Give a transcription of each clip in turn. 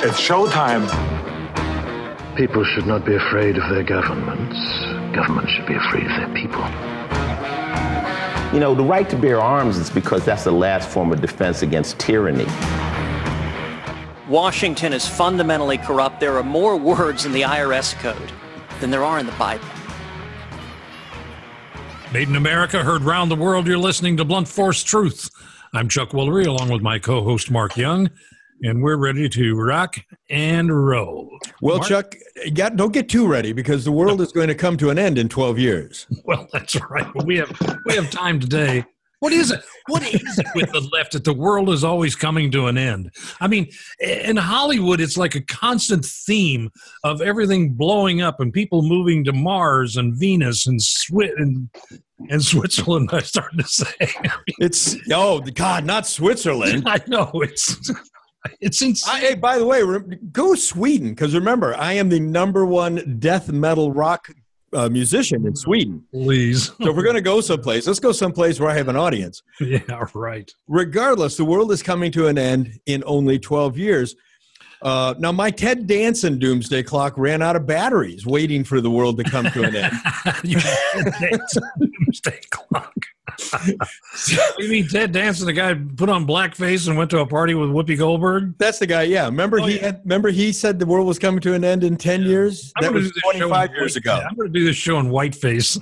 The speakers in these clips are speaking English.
It's showtime. People should not be afraid of their governments. Governments should be afraid of their people. You know, the right to bear arms is because that's the last form of defense against tyranny. Washington is fundamentally corrupt. There are more words in the IRS code than there are in the Bible. Made in America, heard round the world. You're listening to Blunt Force Truth. I'm Chuck Woolery, along with my co-host Mark Young, and we're ready to rock and roll. Well, Mark? Chuck, don't get too ready because the world is going to come to an end in 12 years. Well, that's right. We have time today. What is it? What is it with the left that the world is always coming to an end? I mean, in Hollywood, it's like a constant theme of everything blowing up and people moving to Mars and Venus and Switzerland. I started to say, God, not Switzerland. I know it's insane. Hey, by the way, go Sweden because remember, I am the #1 death metal rock musician in Sweden. Please. So if we're going to go someplace, let's go someplace where I have an audience. Yeah, right. Regardless, the world is coming to an end in only 12 years. Now, my Ted Danson doomsday clock ran out of batteries waiting for the world to come to an end. You Ted Danson doomsday clock. You mean Ted Danson, the guy put on blackface and went to a party with Whoopi Goldberg? That's the guy, yeah. Remember he said the world was coming to an end in 10 years? That was 25 years ago. I'm going to do this show in whiteface.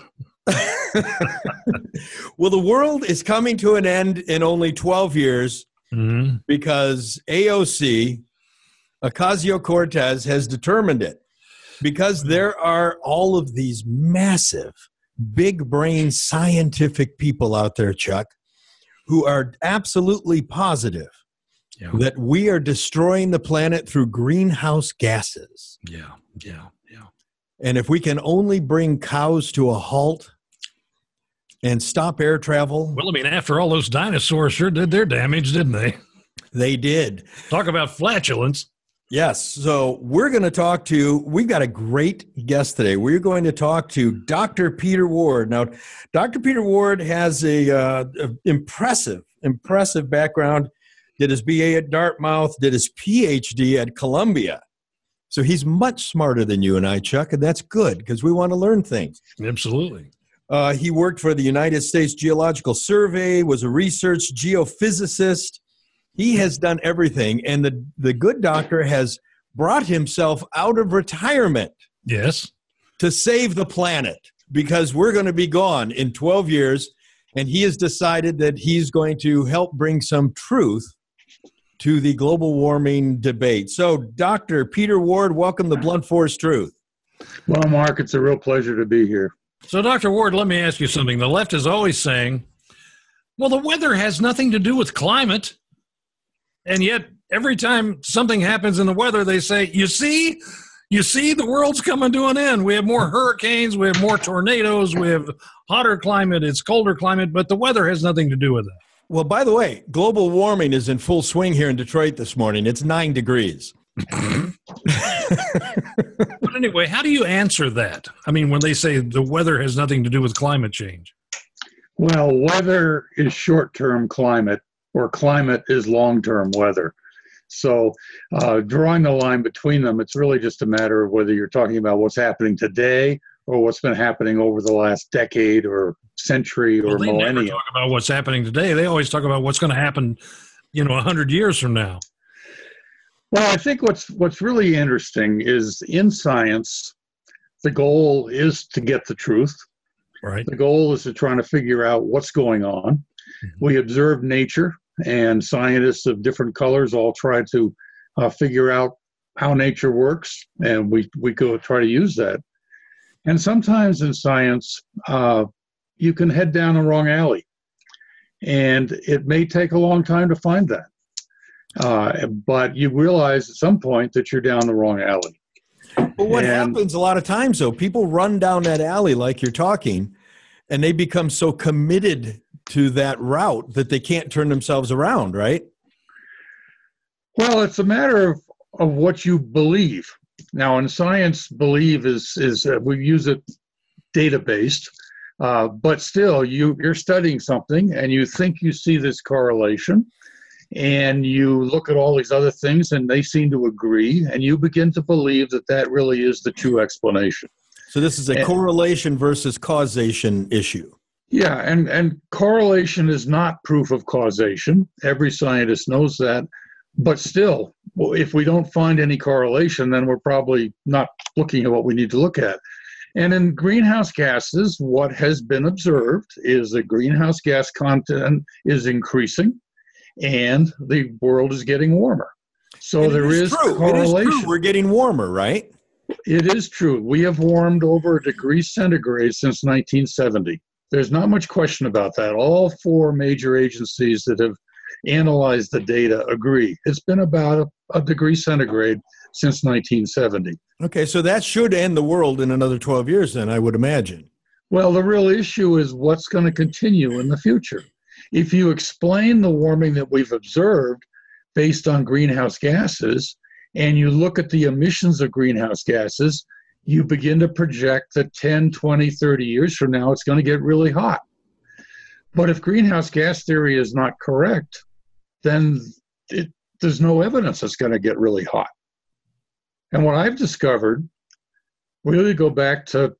Well, the world is coming to an end in only 12 years because AOC, Ocasio-Cortez, has determined it. Because there are all of these massive big brain scientific people out there, Chuck, who are absolutely positive that we are destroying the planet through greenhouse gases. Yeah. And if we can only bring cows to a halt and stop air travel. Well, I mean, after all, those dinosaurs sure did their damage, didn't they? They did. Talk about flatulence. Yes. So we've got a great guest today. We're going to talk to Dr. Peter Ward. Now, Dr. Peter Ward has a impressive background, did his BA at Dartmouth, did his PhD at Columbia. So he's much smarter than you and I, Chuck, and that's good because we want to learn things. Absolutely. He worked for the United States Geological Survey, was a research geophysicist. He has done everything, and the good doctor has brought himself out of retirement. Yes. To save the planet, because we're going to be gone in 12 years, and he has decided that he's going to help bring some truth to the global warming debate. So, Dr. Peter Ward, welcome to Blunt Force Truth. Well, Mark, it's a real pleasure to be here. So, Dr. Ward, let me ask you something. The left is always saying, well, the weather has nothing to do with climate. And yet, every time something happens in the weather, they say, you see, the world's coming to an end. We have more hurricanes, we have more tornadoes, we have hotter climate, it's colder climate, but the weather has nothing to do with that. Well, by the way, global warming is in full swing here in Detroit this morning. It's 9 degrees. But anyway, how do you answer that? I mean, when they say the weather has nothing to do with climate change. Well, weather is short-term climate, or climate is long-term weather. So drawing the line between them, it's really just a matter of whether you're talking about what's happening today or what's been happening over the last decade or century or millennium. They never talk about what's happening today. They always talk about what's going to happen, 100 years from now. Well, I think what's really interesting is in science, the goal is to get the truth. Right. The goal is to try to figure out what's going on. Mm-hmm. We observe nature, and scientists of different colors all try to figure out how nature works, and we go try to use that. And sometimes in science, you can head down the wrong alley, and it may take a long time to find that. But you realize at some point that you're down the wrong alley. But what happens a lot of times, though, people run down that alley like you're talking, and they become so committed to that route that they can't turn themselves around, right? Well, it's a matter of what you believe. Now, in science, believe is we use it data-based, but still, you're studying something, and you think you see this correlation, and you look at all these other things and they seem to agree, and you begin to believe that that really is the true explanation. So this is a correlation versus causation issue. Yeah, and correlation is not proof of causation. Every scientist knows that. But still, if we don't find any correlation, then we're probably not looking at what we need to look at. And in greenhouse gases, what has been observed is that greenhouse gas content is increasing and the world is getting warmer. So there is correlation. It is true. We're getting warmer, right? It is true. We have warmed over 1 degree centigrade since 1970. There's not much question about that. All 4 major agencies that have analyzed the data agree. It's been about 1 degree centigrade since 1970. Okay, so that should end the world in another 12 years then, I would imagine. Well, the real issue is what's going to continue in the future. If you explain the warming that we've observed based on greenhouse gases, and you look at the emissions of greenhouse gases, you begin to project that 10, 20, 30 years from now, it's going to get really hot. But if greenhouse gas theory is not correct, then there's no evidence it's going to get really hot. And what I've discovered, we really go back to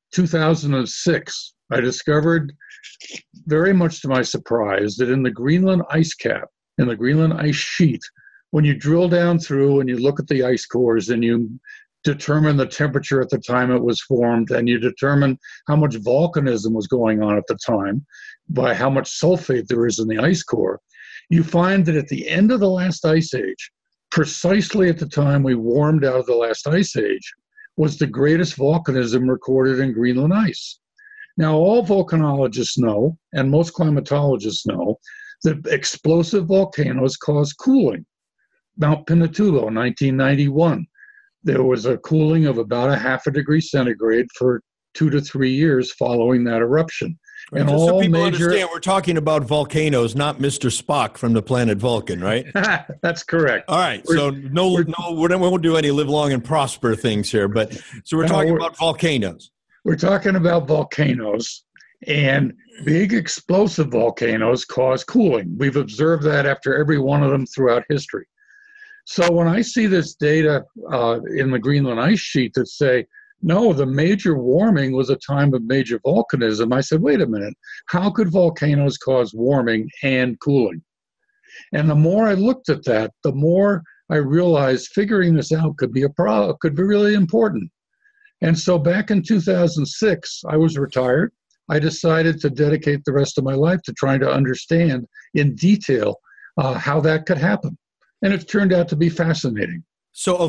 2006. I discovered, very much to my surprise, that in the Greenland ice cap, in the Greenland ice sheet, when you drill down through and you look at the ice cores and you determine the temperature at the time it was formed, and you determine how much volcanism was going on at the time by how much sulfate there is in the ice core, you find that at the end of the last ice age, precisely at the time we warmed out of the last ice age, was the greatest volcanism recorded in Greenland ice. Now, all volcanologists know, and most climatologists know, that explosive volcanoes cause cooling. Mount Pinatubo, 1991. There was a cooling of about 0.5 degree centigrade for 2 to 3 years following that eruption. Right, and just all so people major... understand, we're talking about volcanoes, not Mr. Spock from the planet Vulcan, right? That's correct. All right, so we won't do any live long and prosper things here, but so we're talking about volcanoes. We're talking about volcanoes, and big explosive volcanoes cause cooling. We've observed that after every one of them throughout history. So when I see this data in the Greenland ice sheet that say, no, the major warming was a time of major volcanism, I said, wait a minute, how could volcanoes cause warming and cooling? And the more I looked at that, the more I realized figuring this out could be really important. And so back in 2006, I was retired. I decided to dedicate the rest of my life to trying to understand in detail how that could happen. And it's turned out to be fascinating. So,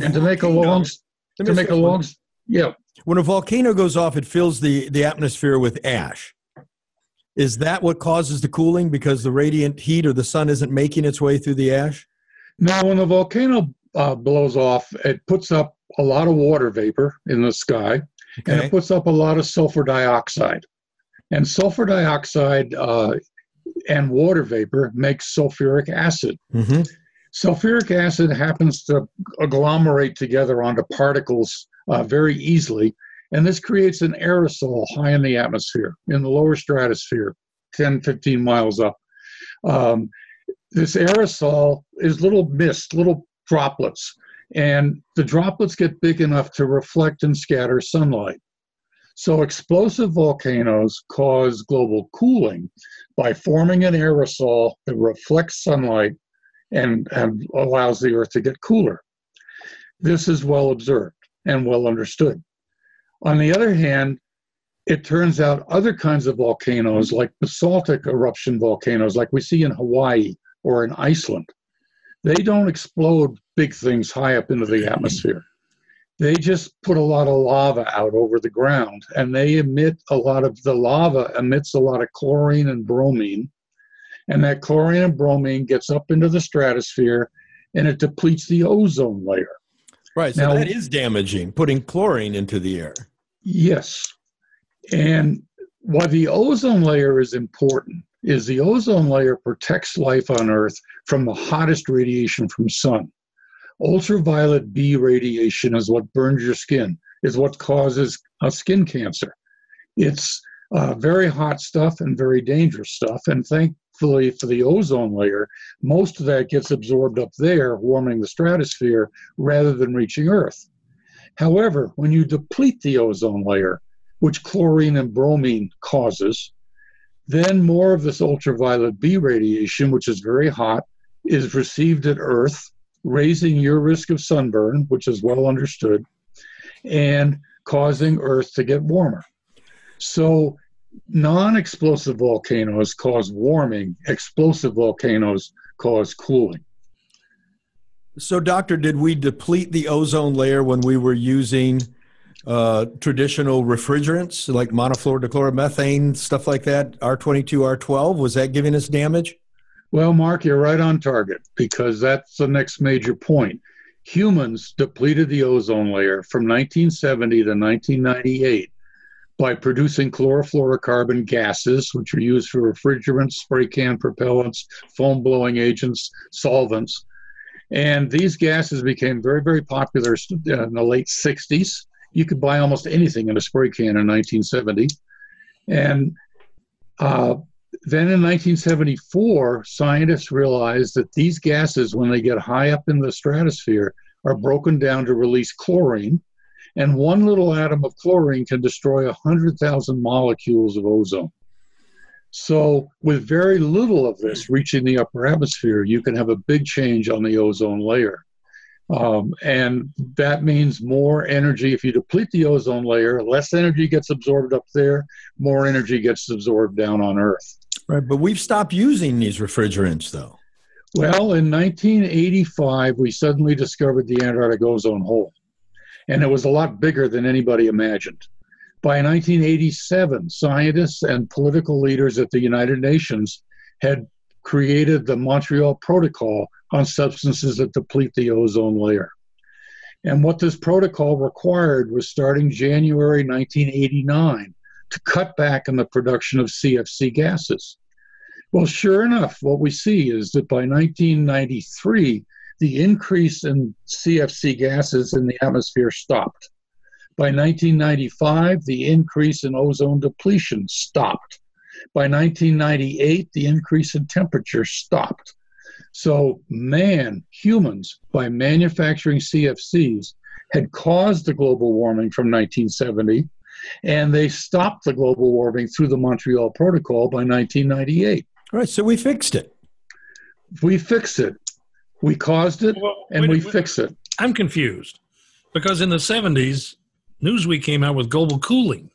when a volcano goes off, it fills the atmosphere with ash. Is that what causes the cooling, because the radiant heat or the sun isn't making its way through the ash? No, when the volcano blows off, it puts up a lot of water vapor in the sky, and it puts up a lot of sulfur dioxide. And sulfur dioxide and water vapor makes sulfuric acid. Mm-hmm. Sulfuric acid happens to agglomerate together onto particles very easily, and this creates an aerosol high in the atmosphere, in the lower stratosphere, 10, 15 miles up. This aerosol is little mist, little droplets, and the droplets get big enough to reflect and scatter sunlight. So explosive volcanoes cause global cooling by forming an aerosol that reflects sunlight and allows the Earth to get cooler. This is well observed and well understood. On the other hand, it turns out other kinds of volcanoes, like basaltic eruption volcanoes, like we see in Hawaii or in Iceland, they don't explode big things high up into the atmosphere. They just put a lot of lava out over the ground, and the lava emits a lot of chlorine and bromine. And that chlorine and bromine gets up into the stratosphere, and it depletes the ozone layer. Right, so that is damaging, putting chlorine into the air. Yes. And why the ozone layer is important is the ozone layer protects life on Earth from the hottest radiation from sun. Ultraviolet B radiation is what burns your skin, is what causes skin cancer. It's very hot stuff and very dangerous stuff. And thankfully for the ozone layer, most of that gets absorbed up there, warming the stratosphere rather than reaching Earth. However, when you deplete the ozone layer, which chlorine and bromine causes, then more of this ultraviolet B radiation, which is very hot, is received at Earth, raising your risk of sunburn, which is well understood, and causing Earth to get warmer. So non-explosive volcanoes cause warming, explosive volcanoes cause cooling. So, Doctor, did we deplete the ozone layer when we were using traditional refrigerants like monofluorodichloromethane, stuff like that, R22, R12? Was that giving us damage? Well, Mark, you're right on target, because that's the next major point. Humans depleted the ozone layer from 1970 to 1998 by producing chlorofluorocarbon gases, which are used for refrigerants, spray can propellants, foam blowing agents, solvents. And these gases became very, very popular in the late 60s. You could buy almost anything in a spray can in 1970. And then in 1974, scientists realized that these gases, when they get high up in the stratosphere, are broken down to release chlorine. And one little atom of chlorine can destroy 100,000 molecules of ozone. So with very little of this reaching the upper atmosphere, you can have a big change on the ozone layer. And that means more energy. If you deplete the ozone layer, less energy gets absorbed up there, more energy gets absorbed down on Earth. Right, but we've stopped using these refrigerants, though. Well, in 1985, we suddenly discovered the Antarctic ozone hole, and it was a lot bigger than anybody imagined. By 1987, scientists and political leaders at the United Nations had created the Montreal Protocol on substances that deplete the ozone layer. And what this protocol required was, starting January 1989, to cut back on the production of CFC gases. Well, sure enough, what we see is that by 1993, the increase in CFC gases in the atmosphere stopped. By 1995, the increase in ozone depletion stopped. By 1998, the increase in temperature stopped. So humans, by manufacturing CFCs, had caused the global warming from 1970, and they stopped the global warming through the Montreal Protocol by 1998. All right, so we fixed it. We fixed it. We caused it, and we fixed it. I'm confused, because in the 70s, Newsweek came out with global cooling.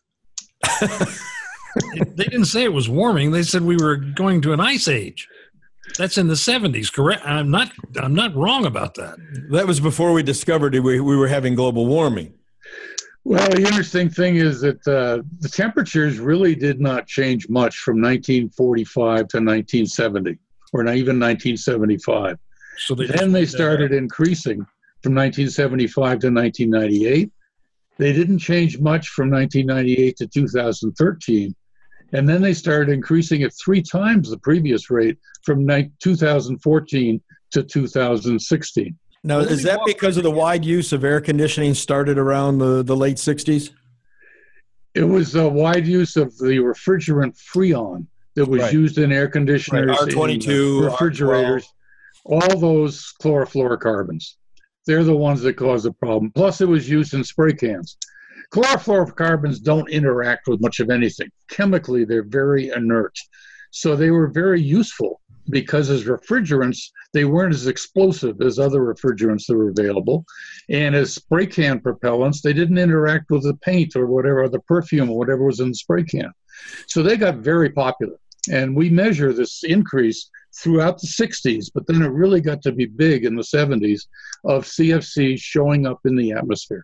They didn't say it was warming. They said we were going to an ice age. That's in the 70s, correct? I'm not wrong about that. That was before we discovered we were having global warming. Well, the interesting thing is that the temperatures really did not change much from 1945 to 1970, or not even 1975. So then they started increasing from 1975 to 1998. They didn't change much from 1998 to 2013. And then they started increasing at 3 times the previous rate from 2014 to 2016. Now, is that because of the wide use of air conditioning started around the late 60s? It was a wide use of the refrigerant Freon that was used in air conditioners, R22, refrigerators, R12. All those chlorofluorocarbons. They're the ones that cause the problem. Plus, it was used in spray cans. Chlorofluorocarbons don't interact with much of anything. Chemically, they're very inert. So they were very useful because as refrigerants, they weren't as explosive as other refrigerants that were available. And as spray can propellants, they didn't interact with the paint or whatever, or the perfume or whatever was in the spray can. So they got very popular. And we measure this increase throughout the 60s, but then it really got to be big in the 70s of CFCs showing up in the atmosphere.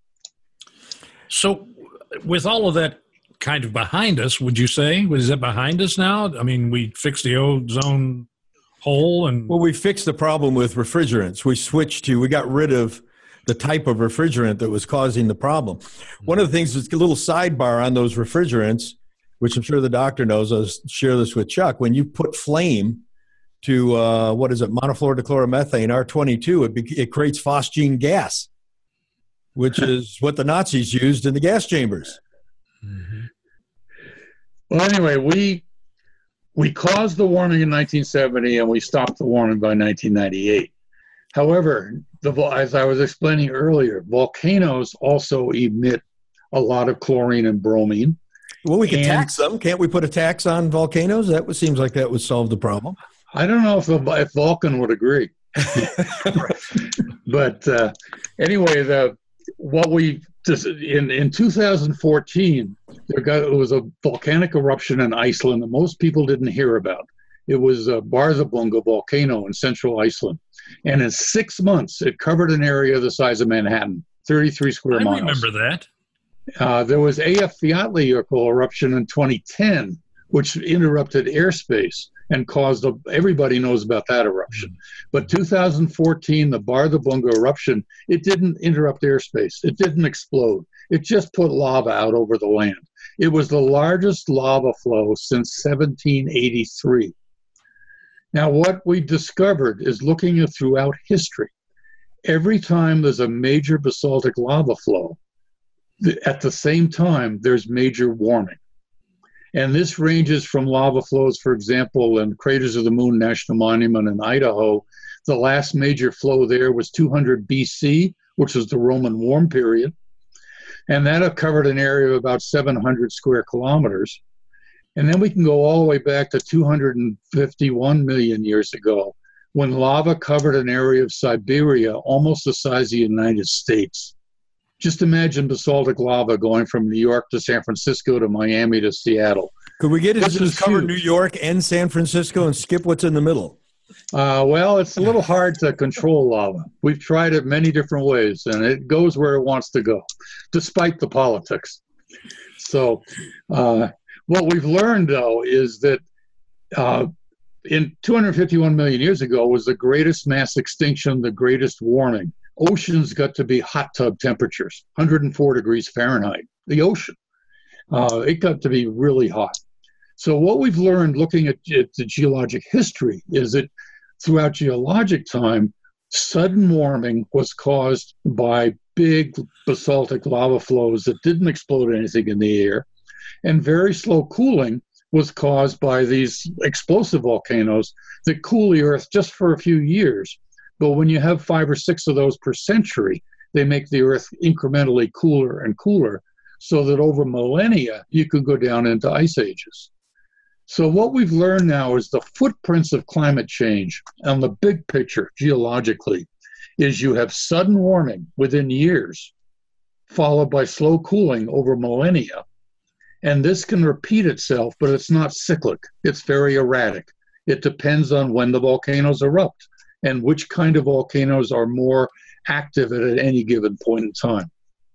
So with all of that kind of behind us, would you say? Is that behind us now? I mean, we fixed the ozone hole and... Well, we fixed the problem with refrigerants. We got rid of the type of refrigerant that was causing the problem. One of the things, a little sidebar on those refrigerants, which I'm sure the doctor knows, I'll share this with Chuck. When you put flame to, monofluorodichloromethane, R22, it creates phosgene gas, which is what the Nazis used in the gas chambers. Mm-hmm. Well, anyway, We caused the warming in 1970, and we stopped the warming by 1998. However, as I was explaining earlier, volcanoes also emit a lot of chlorine and bromine. Well, we could tax them. Can't we put a tax on volcanoes? Seems like that would solve the problem. I don't know if Vulcan would agree. But anyway, in 2014, it was a volcanic eruption in Iceland that most people didn't hear about. It was Barðabunga volcano in central Iceland. And in 6 months, it covered an area the size of Manhattan, 33 square miles. I remember that. There was Eyjafjallajökull eruption in 2010, which interrupted airspace and caused everybody knows about that eruption. But 2014, the Barðabunga eruption, it didn't interrupt airspace. It didn't explode. It just put lava out over the land. It was the largest lava flow since 1783. Now, what we discovered is looking throughout history. Every time there's a major basaltic lava flow, at the same time, there's major warming. And this ranges from lava flows, for example, in Craters of the Moon National Monument in Idaho. The last major flow there was 200 BC, which was the Roman warm period. And that covered an area of about 700 square kilometers. And then we can go all the way back to 251 million years ago, when lava covered an area of Siberia almost the size of the United States. Just imagine basaltic lava going from New York to San Francisco to Miami to Seattle. Could we get it to just cover New York and San Francisco and skip what's in the middle? Well, it's a little hard to control lava. We've tried it many different ways, and it goes where it wants to go, despite the politics. So what we've learned, though, is that in 251 million years ago was the greatest mass extinction, the greatest warming. Oceans got to be hot tub temperatures, 104 degrees Fahrenheit, the ocean. It got to be really hot. So what we've learned looking at the geologic history is that throughout geologic time, sudden warming was caused by big basaltic lava flows that didn't explode anything in the air, and very slow cooling was caused by these explosive volcanoes that cool the Earth just for a few years. But when you have 5 or 6 of those per century, they make the Earth incrementally cooler and cooler, so that over millennia, you could go down into ice ages. So what we've learned now is the footprints of climate change on the big picture geologically is you have sudden warming within years, followed by slow cooling over millennia. And this can repeat itself, but it's not cyclic. It's very erratic. It depends on when the volcanoes erupt and which kind of volcanoes are more active at any given point in time.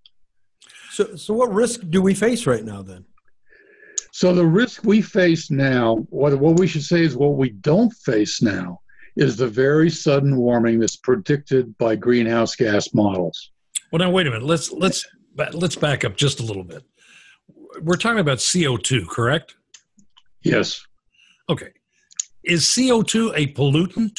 So what risk do we face right now then? So the risk we face now, what we should say is what we don't face now, is the very sudden warming that's predicted by greenhouse gas models. Well, now wait a minute. Let's back up just a little bit. We're talking about CO2, correct? Yes. Okay. Is CO2 a pollutant?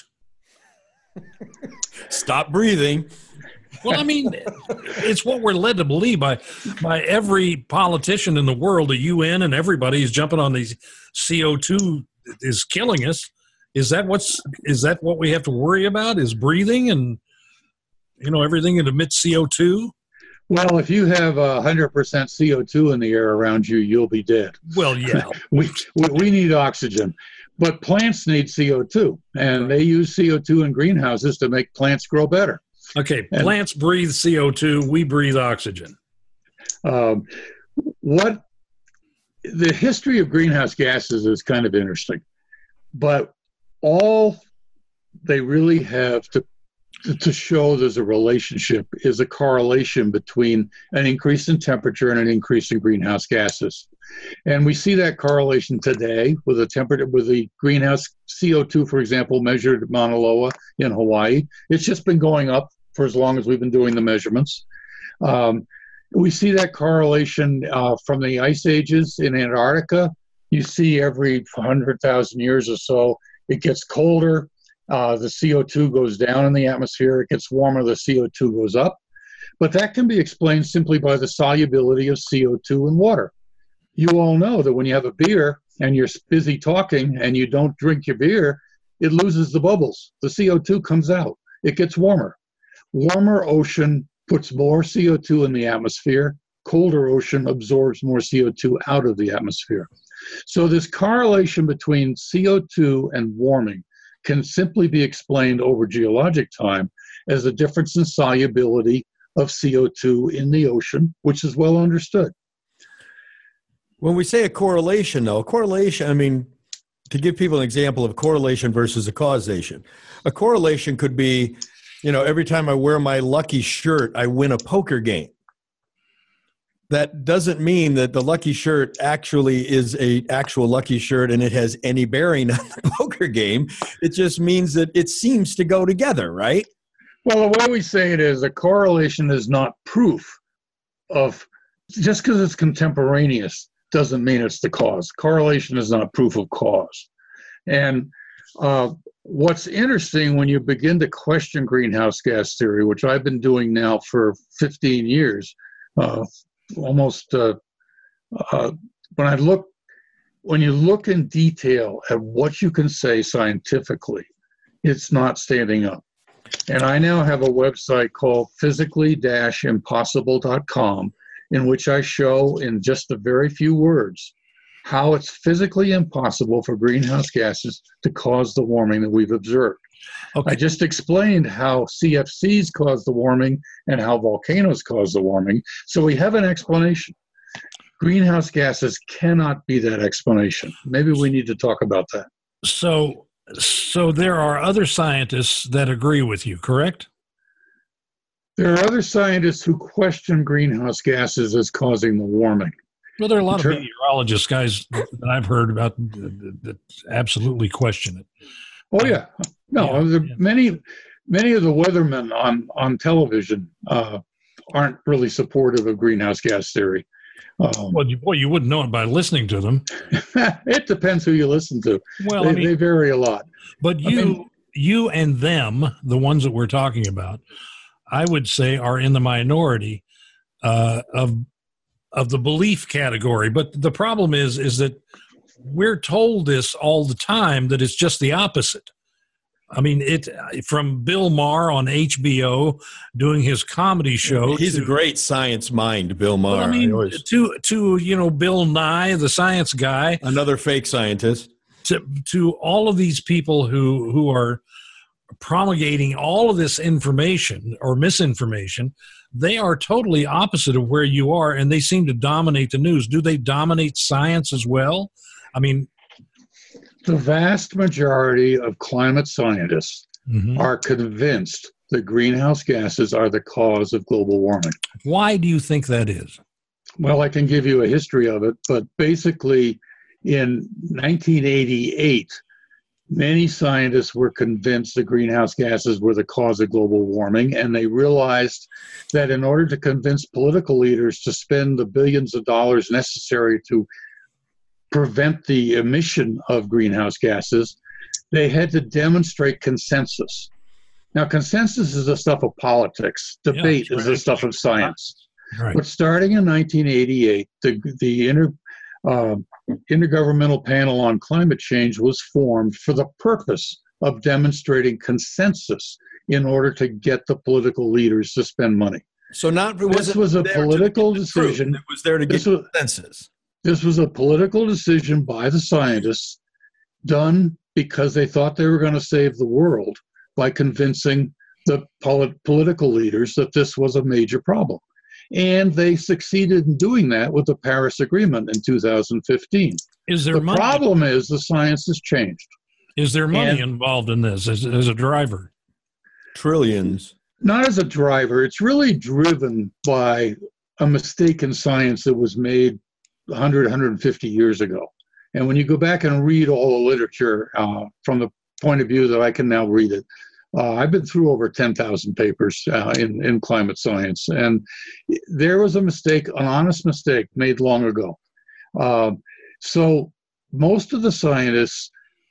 Stop breathing. Well, I mean, it's what we're led to believe by every politician in the world, the UN and everybody is jumping on these CO2 is killing us. Is that what we have to worry about? Is breathing and everything that emits CO2? Well, if you have 100% CO2 in the air around you, you'll be dead. Well, yeah. we need oxygen. But plants need CO2, and they use CO2 in greenhouses to make plants grow better. Okay, plants breathe CO2, we breathe oxygen. The history of greenhouse gases is kind of interesting, but all they really have to show there's a relationship is a correlation between an increase in temperature and an increase in greenhouse gases. And we see that correlation today with the greenhouse CO2, for example, measured at Mauna Loa in Hawaii. It's just been going up for as long as we've been doing the measurements. We see that correlation from the ice ages in Antarctica. You see every 100,000 years or so, it gets colder. The CO2 goes down in the atmosphere. It gets warmer, the CO2 goes up. But that can be explained simply by the solubility of CO2 in water. You all know that when you have a beer, and you're busy talking and you don't drink your beer, it loses the bubbles. The CO2 comes out. It gets warmer. Warmer ocean puts more CO2 in the atmosphere. Colder ocean absorbs more CO2 out of the atmosphere. So this correlation between CO2 and warming can simply be explained over geologic time as a difference in solubility of CO2 in the ocean, which is well understood. When we say a correlation, though, I mean, to give people an example of correlation versus a causation, a correlation could be, every time I wear my lucky shirt, I win a poker game. That doesn't mean that the lucky shirt actually is an actual lucky shirt and it has any bearing on the poker game. It just means that it seems to go together, right? Well, the way we say it is a correlation is not proof of, just because it's contemporaneous doesn't mean it's the cause. Correlation is not proof of cause. And what's interesting when you begin to question greenhouse gas theory, which I've been doing now for 15 years, when you look in detail at what you can say scientifically, it's not standing up. And I now have a website called physically-impossible.com in which I show in just a very few words how it's physically impossible for greenhouse gases to cause the warming that we've observed. Okay. I just explained how CFCs cause the warming and how volcanoes cause the warming. So we have an explanation. Greenhouse gases cannot be that explanation. Maybe we need to talk about that. So there are other scientists that agree with you, correct? There are other scientists who question greenhouse gases as causing the warming. Well, there are a lot of meteorologists, guys, that I've heard about that absolutely question it. Oh, yeah. No, many of the weathermen on television aren't really supportive of greenhouse gas theory. You wouldn't know it by listening to them. It depends who you listen to. Well, they vary a lot. But you and them, the ones that we're talking about, I would say are in the minority of the belief category. But the problem is that we're told this all the time, that it's just the opposite. I mean, from Bill Maher on HBO doing his comedy show. He's a great science mind, Bill Maher. Well, I mean, to Bill Nye, the science guy, another fake scientist, to all of these people who are promulgating all of this information or misinformation. They are totally opposite of where you are, and they seem to dominate the news. Do they dominate science as well? I mean, the vast majority of climate scientists are convinced that greenhouse gases are the cause of global warming. Why do you think that is? Well, I can give you a history of it, but basically in 1988, many scientists were convinced that greenhouse gases were the cause of global warming, and they realized that in order to convince political leaders to spend the billions of dollars necessary to prevent the emission of greenhouse gases, they had to demonstrate consensus. Now, consensus is the stuff of politics. Debate is the stuff of science. Right. But starting in 1988, the Intergovernmental Panel on Climate Change was formed for the purpose of demonstrating consensus in order to get the political leaders to spend money. So this was a political decision. It was there to get consensus. This was a political decision by the scientists done because they thought they were going to save the world by convincing the political leaders that this was a major problem. And they succeeded in doing that with the Paris Agreement in 2015. The problem is the science has changed. Is there money involved in this as a driver? Trillions. Not as a driver. It's really driven by a mistake in science that was made 100, 150 years ago. And when you go back and read all the literature from the point of view that I can now read it, I've been through over 10,000 papers in climate science, and there was a mistake, an honest mistake made long ago. So most of the scientists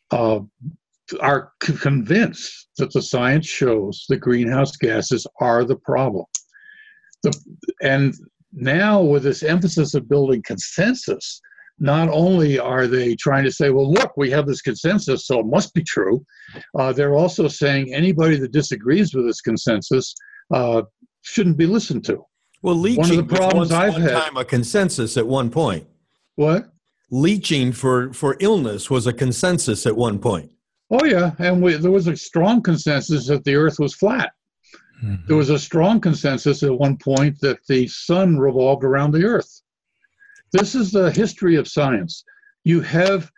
are convinced that the science shows that greenhouse gases are the problem. And now with this emphasis of building consensus, not only are they trying to say, well, look, we have this consensus, so it must be true, they're also saying anybody that disagrees with this consensus shouldn't be listened to. Well, leaching one of the problems was I've one had. time a consensus at one point. What? Leaching for illness was a consensus at one point. Oh, yeah. And there was a strong consensus that the Earth was flat. Mm-hmm. There was a strong consensus at one point that the sun revolved around the Earth. This is the history of science. You have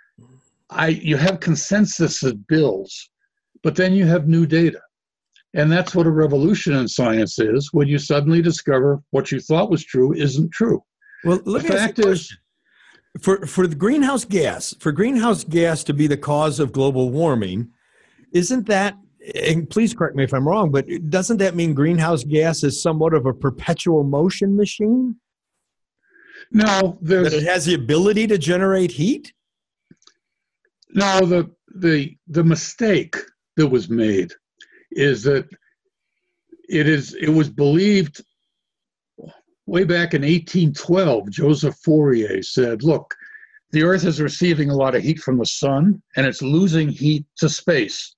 consensus that builds, but then you have new data. And that's what a revolution in science is, when you suddenly discover what you thought was true isn't true. Well, the fact is, for the greenhouse gas to be the cause of global warming, isn't that, and please correct me if I'm wrong, but doesn't that mean greenhouse gas is somewhat of a perpetual motion machine? No, that it has the ability to generate heat? No, the mistake that was made is that it was believed way back in 1812, Joseph Fourier said, look, the Earth is receiving a lot of heat from the sun and it's losing heat to space.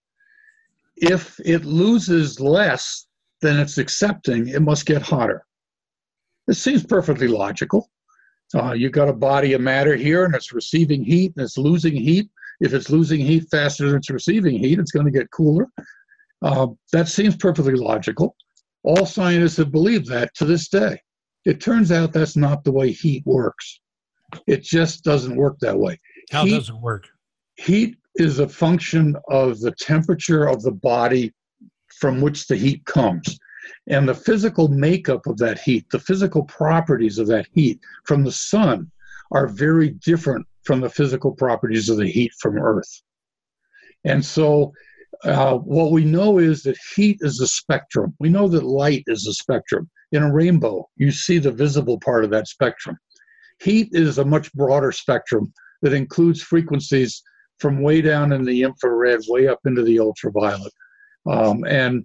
If it loses less than it's accepting, it must get hotter. This seems perfectly logical. You've got a body of matter here and it's receiving heat and it's losing heat. If it's losing heat faster than it's receiving heat, it's going to get cooler. That seems perfectly logical. All scientists have believed that to this day. It turns out that's not the way heat works. It just doesn't work that way. How does it work? Heat is a function of the temperature of the body from which the heat comes. And the physical makeup of that heat, the physical properties of that heat from the sun are very different from the physical properties of the heat from Earth. And so what we know is that heat is a spectrum. We know that light is a spectrum. In a rainbow, you see the visible part of that spectrum. Heat is a much broader spectrum that includes frequencies from way down in the infrared, way up into the ultraviolet, and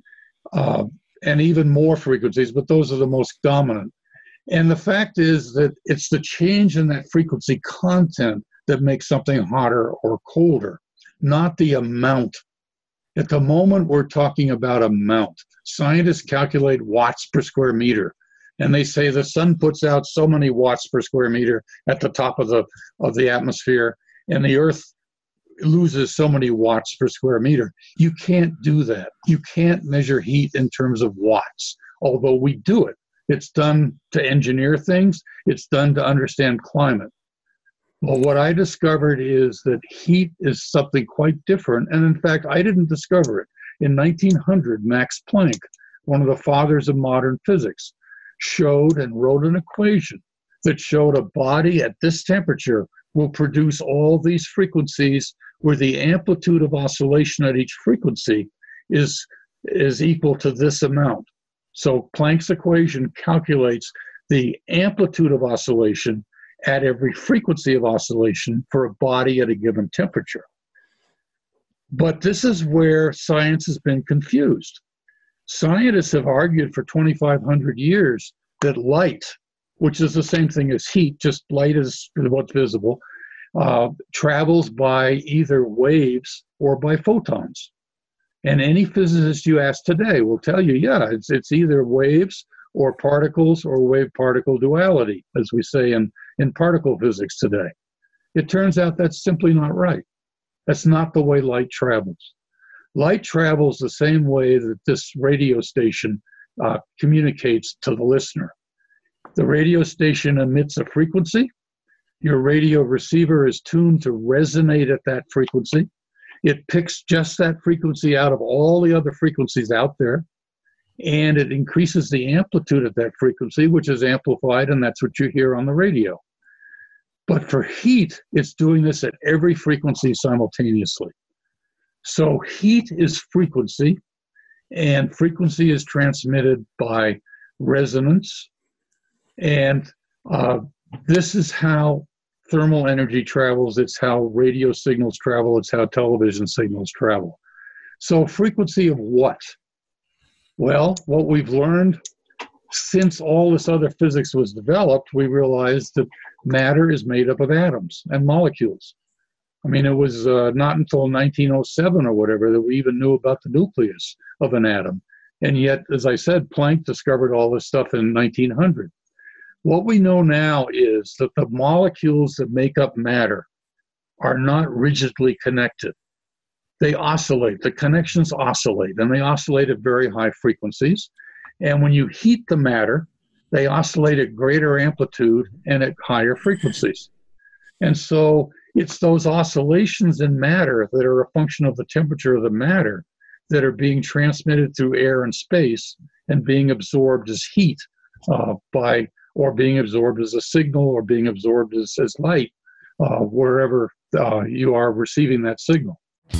even more frequencies, but those are the most dominant. And the fact is that it's the change in that frequency content that makes something hotter or colder, not the amount. At the moment, we're talking about amount. Scientists calculate watts per square meter, and they say the sun puts out so many watts per square meter at the top of the atmosphere, and the Earth loses so many watts per square meter. You can't do that. You can't measure heat in terms of watts, although we do it. It's done to engineer things. It's done to understand climate. Well, what I discovered is that heat is something quite different. And in fact, I didn't discover it. In 1900, Max Planck, one of the fathers of modern physics, showed and wrote an equation that showed a body at this temperature will produce all these frequencies where the amplitude of oscillation at each frequency is equal to this amount. So Planck's equation calculates the amplitude of oscillation at every frequency of oscillation for a body at a given temperature. But this is where science has been confused. Scientists have argued for 2,500 years that light, which is the same thing as heat, just light is what's visible, travels by either waves or by photons. And any physicist you ask today will tell you, yeah, it's either waves or particles or wave-particle duality, as we say in particle physics today. It turns out that's simply not right. That's not the way light travels. Light travels the same way that this radio station communicates to the listener. The radio station emits a frequency. Your radio receiver is tuned to resonate at that frequency. It picks just that frequency out of all the other frequencies out there, and it increases the amplitude of that frequency, which is amplified, and that's what you hear on the radio. But for heat, it's doing this at every frequency simultaneously. So heat is frequency, and frequency is transmitted by resonance. And this is how thermal energy travels. It's how radio signals travel. It's how television signals travel. So frequency of what? Well, what we've learned since all this other physics was developed, we realized that matter is made up of atoms and molecules. I mean, it was not until 1907 or whatever that we even knew about the nucleus of an atom. And yet, as I said, Planck discovered all this stuff in 1900. What we know now is that the molecules that make up matter are not rigidly connected. They oscillate. The connections oscillate, and they oscillate at very high frequencies. And when you heat the matter, they oscillate at greater amplitude and at higher frequencies. And so it's those oscillations in matter that are a function of the temperature of the matter that are being transmitted through air and space and being absorbed as heat or being absorbed as a signal or being absorbed as light wherever you are receiving that signal.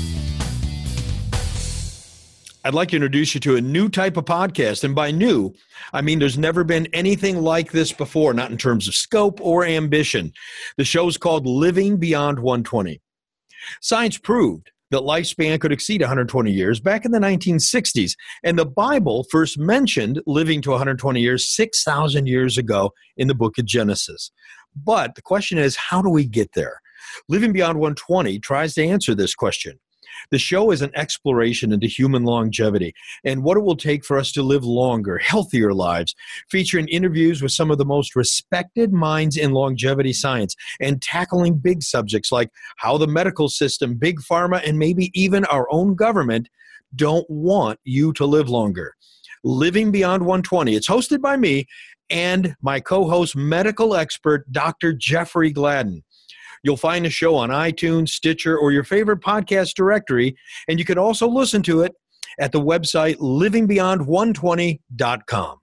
I'd like to introduce you to a new type of podcast. And by new, I mean there's never been anything like this before, not in terms of scope or ambition. The show's called Living Beyond 120. Science proved that lifespan could exceed 120 years back in the 1960s. And the Bible first mentioned living to 120 years 6,000 years ago in the book of Genesis. But the question is, how do we get there? Living Beyond 120 tries to answer this question. The show is an exploration into human longevity and what it will take for us to live longer, healthier lives, featuring interviews with some of the most respected minds in longevity science and tackling big subjects like how the medical system, big pharma, and maybe even our own government don't want you to live longer. Living Beyond 120. It's hosted by me and my co-host, medical expert, Dr. Jeffrey Gladden. You'll find the show on iTunes, Stitcher, or your favorite podcast directory, and you can also listen to it at the website livingbeyond120.com.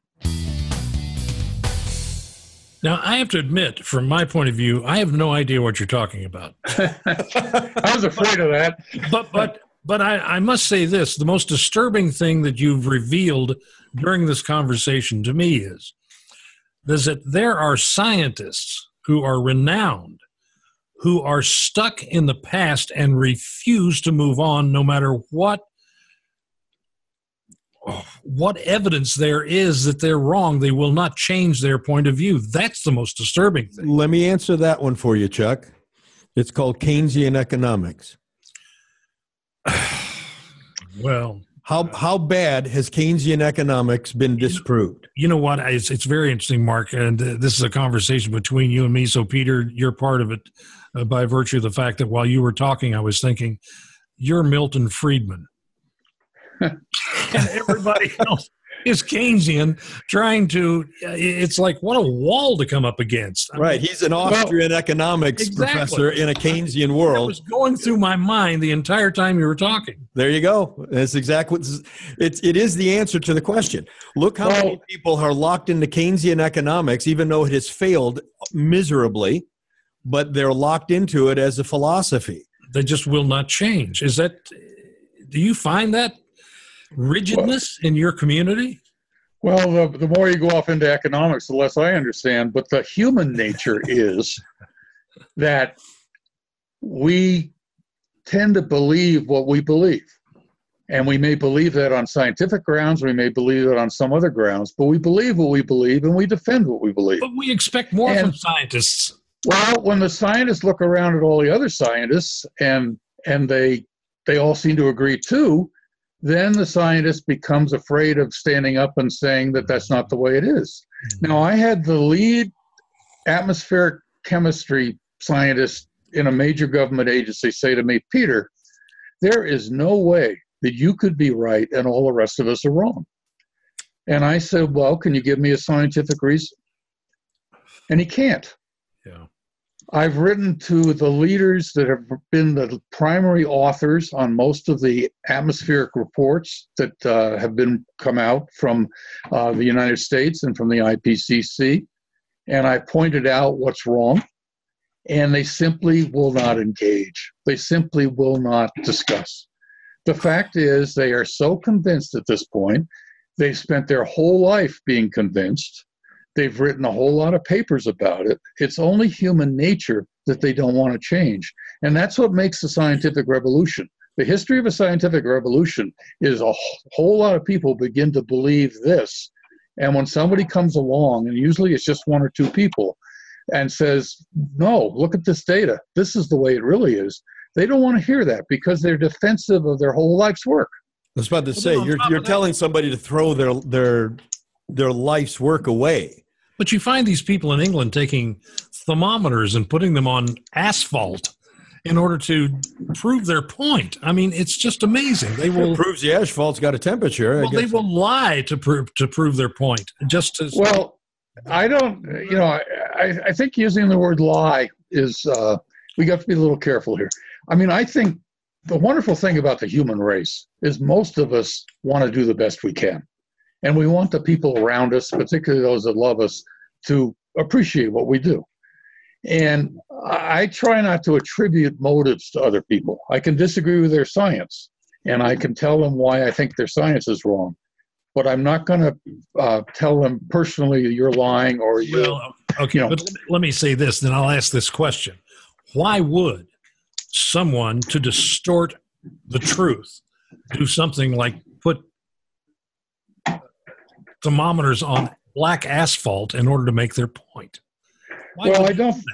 Now, I have to admit, from my point of view, I have no idea what you're talking about. I was afraid of that. But I must say this, the most disturbing thing that you've revealed during this conversation to me is that there are scientists who are renowned who are stuck in the past and refuse to move on no matter what evidence there is that they're wrong. They will not change their point of view. That's the most disturbing thing. Let me answer that one for you, Chuck. It's called Keynesian economics. Well, how bad has Keynesian economics been disproved? You know what? It's very interesting, Mark, and this is a conversation between you and me. So, Peter, you're part of it by virtue of the fact that while you were talking, I was thinking, you're Milton Friedman. And everybody else is Keynesian trying to, it's like, what a wall to come up against. Right. He's an Austrian economics professor in a Keynesian world. That was going through my mind the entire time you were talking. There you go. That's exactly what it is the answer to the question. Look how many people are locked into Keynesian economics, even though it has failed miserably, but they're locked into it as a philosophy. They just will not change. Do you find that rigidness in your community? Well, the more you go off into economics, the less I understand. But the human nature is that we tend to believe what we believe. And we may believe that on scientific grounds, we may believe it on some other grounds, but we believe what we believe and we defend what we believe. But we expect more from scientists. Well, when the scientists look around at all the other scientists and they all seem to agree too, then the scientist becomes afraid of standing up and saying that that's not the way it is. Now, I had the lead atmospheric chemistry scientist in a major government agency say to me, Peter, there is no way that you could be right and all the rest of us are wrong. And I said, well, can you give me a scientific reason? And he can't. Yeah. I've written to the leaders that have been the primary authors on most of the atmospheric reports that have come out from the United States and from the IPCC, and I pointed out what's wrong, and they simply will not engage. They simply will not discuss. The fact is they are so convinced at this point, they've spent their whole life being convinced. They've written a whole lot of papers about it. It's only human nature that they don't want to change. And that's what makes the scientific revolution. The history of a scientific revolution is a whole lot of people begin to believe this, And when somebody comes along, and usually it's just one or two people, and says, no, look at this data, this is the way it really is, they don't want to hear that because they're defensive of their whole life's work. I was about to say, you're telling somebody to throw their life's work away. But you find these people in England taking thermometers and putting them on asphalt in order to prove their point. I mean, it's just amazing. They will it proves the asphalt's got a temperature. Well, they will lie to prove their point. Just as well, I don't. You know, I think using the word lie is we got to be a little careful here. I mean, I think the wonderful thing about the human race is most of us want to do the best we can, and we want the people around us, particularly those that love us, to appreciate what we do. And I try not to attribute motives to other people. I can disagree with their science, and I can tell them why I think their science is wrong. But I'm not going to tell them personally you're lying or you're. Well, okay, but let me say this, then I'll ask this question. Why would someone, to distort the truth, do something like put thermometers on black asphalt in order to make their point? Well,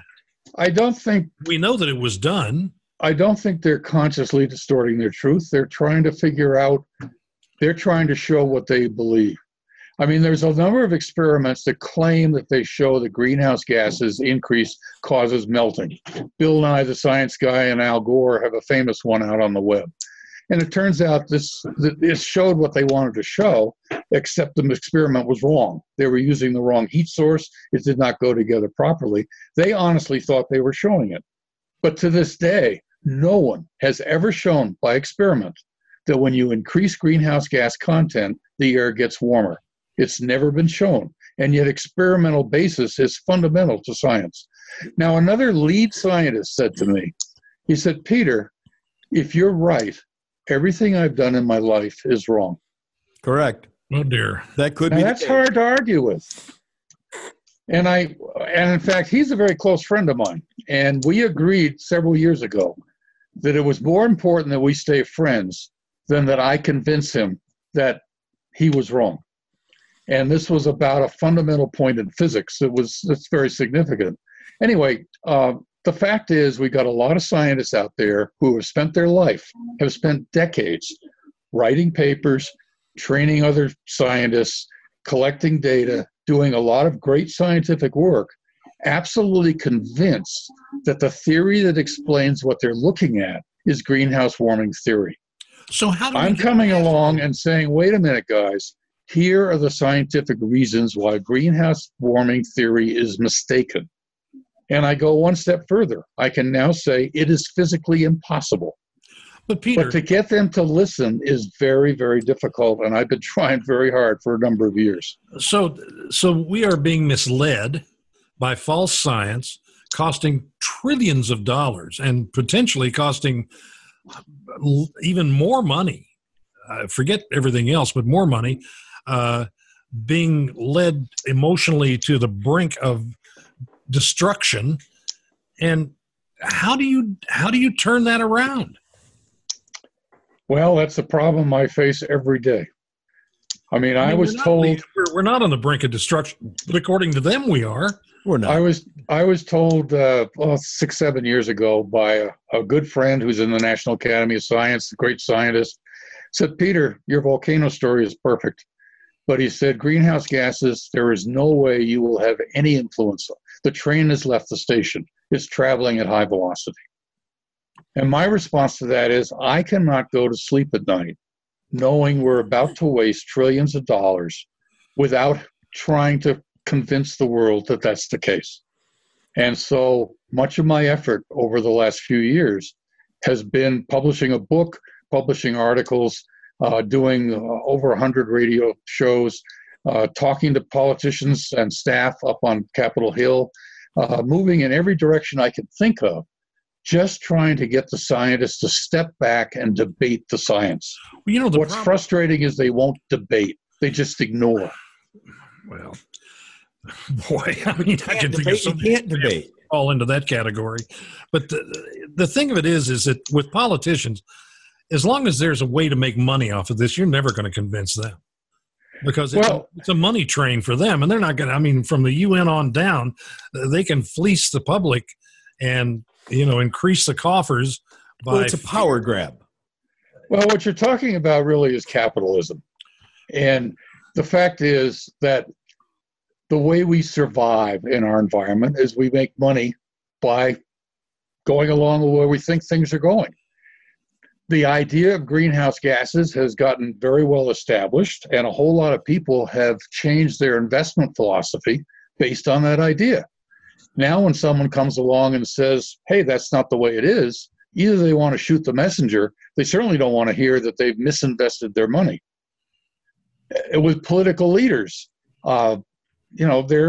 I don't think we know that it was done. I don't think they're consciously distorting their truth. They're trying to figure out, they're trying to show what they believe. I mean, there's a number of experiments that claim that they show that greenhouse gases increase causes melting. Bill Nye, the Science Guy, and Al Gore have a famous one out on the web. And it turns out it showed what they wanted to show, except the experiment was wrong. They were using the wrong heat source. It did not go together properly. They honestly thought they were showing it. But to this day, no one has ever shown by experiment that when you increase greenhouse gas content, the air gets warmer. It's never been shown. And yet experimental basis is fundamental to science. Now, another lead scientist said to me, he said, Peter, if you're right, everything I've done in my life is wrong. Correct. Oh dear. That could be. That's hard to argue with. And in fact, he's a very close friend of mine. And we agreed several years ago that it was more important that we stay friends than that I convince him that he was wrong. And this was about a fundamental point in physics. It's very significant. Anyway, the fact is we got a lot of scientists out there who have spent their life, have spent decades writing papers, training other scientists, collecting data, doing a lot of great scientific work, absolutely convinced that the theory that explains what they're looking at is greenhouse warming theory. So how do I'm coming along and saying, wait a minute, guys, here are the scientific reasons why greenhouse warming theory is mistaken. And I go one step further. I can now say it is physically impossible. But Peter, but to get them to listen is very, very difficult, and I've been trying very hard for a number of years. So we are being misled by false science, costing trillions of dollars and potentially costing even more money. Forget everything else, but more money. Being led emotionally to the brink of destruction. And how do you turn that around? Well, that's a problem I face every day. I mean, I was told we're not on the brink of destruction, but according to them, we are. We're not. I was told 6-7 years ago by a good friend who's in the National Academy of Science, a great scientist, said, Peter, your volcano story is perfect. But he said, greenhouse gases, there is no way you will have any influence. The train has left the station. It's traveling at high velocity. And my response to that is, I cannot go to sleep at night knowing we're about to waste trillions of dollars without trying to convince the world that that's the case. And so much of my effort over the last few years has been publishing a book, publishing articles, doing over 100 radio shows, talking to politicians and staff up on Capitol Hill, moving in every direction I could think of, just trying to get the scientists to step back and debate the science. Well, you know, what's frustrating is they won't debate. They just ignore. Well, boy, I mean, I can think of you can't debate. Fall into that category. But the thing of it is that with politicians, as long as there's a way to make money off of this, you're never going to convince them. Because Well- it's a money train for them, and they're not going to, I mean, from the UN on down, they can fleece the public and, increase the coffers by. Well, it's a power grab. Well, what you're talking about really is capitalism. And the fact is that the way we survive in our environment is we make money by going along where we think things are going. The idea of greenhouse gases has gotten very well established, and a whole lot of people have changed their investment philosophy based on that idea. Now, when someone comes along and says, hey, that's not the way it is, either they want to shoot the messenger, they certainly don't want to hear that they've misinvested their money. With political leaders, they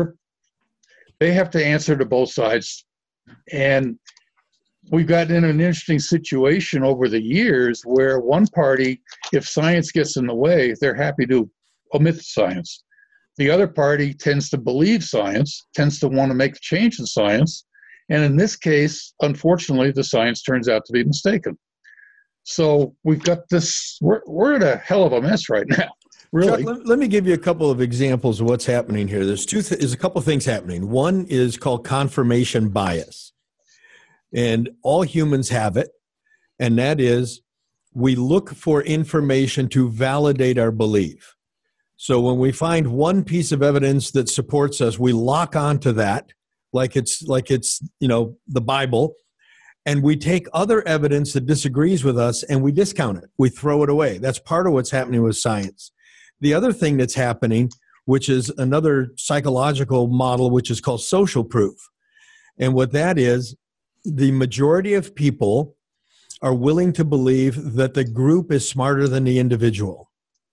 have to answer to both sides. And we've gotten in an interesting situation over the years where one party, if science gets in the way, they're happy to omit the science. The other party tends to believe science, tends to want to make a change in science. And in this case, unfortunately, the science turns out to be mistaken. So we've got this, we're in a hell of a mess right now. Really? Chuck, let me give you a couple of examples of what's happening here. There's a couple of things happening. One is called confirmation bias. And all humans have it. And that is, we look for information to validate our belief. So when we find one piece of evidence that supports us, we lock onto that like it's the Bible. And we take other evidence that disagrees with us and we discount it. We throw it away. That's part of what's happening with science. The other thing that's happening, which is another psychological model, which is called social proof. And what that is, the majority of people are willing to believe that the group is smarter than the individual.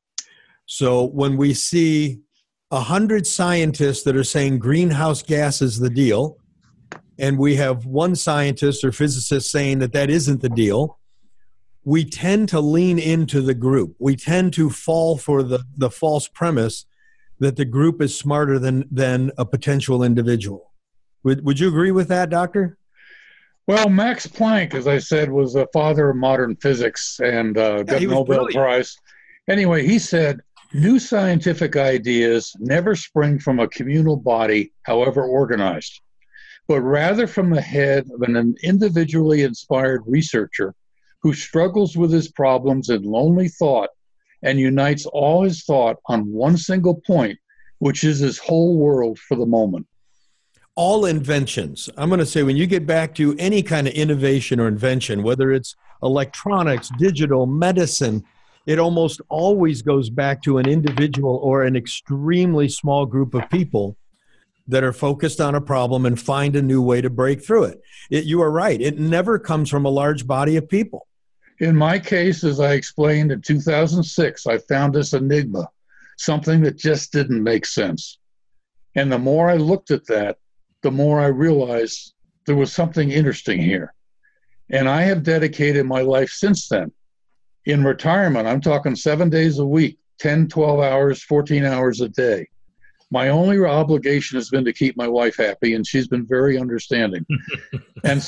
So when we see 100 scientists that are saying greenhouse gas is the deal, and we have one scientist or physicist saying that that isn't the deal, we tend to lean into the group. We tend to fall for the false premise that the group is smarter than a potential individual. Would you agree with that, Doctor? Well, Max Planck, as I said, was a father of modern physics and got a Nobel Prize. Anyway, he said, new scientific ideas never spring from a communal body, however organized, but rather from the head of an individually inspired researcher who struggles with his problems in lonely thought and unites all his thought on one single point, which is his whole world for the moment. All inventions, I'm going to say, when you get back to any kind of innovation or invention, whether it's electronics, digital, medicine, it almost always goes back to an individual or an extremely small group of people that are focused on a problem and find a new way to break through it. You are right. It never comes from a large body of people. In my case, as I explained in 2006, I found this enigma, something that just didn't make sense. And the more I looked at that, the more I realized there was something interesting here. And I have dedicated my life since then. In retirement, I'm talking 7 days a week, 10, 12 hours, 14 hours a day. My only obligation has been to keep my wife happy, and she's been very understanding. And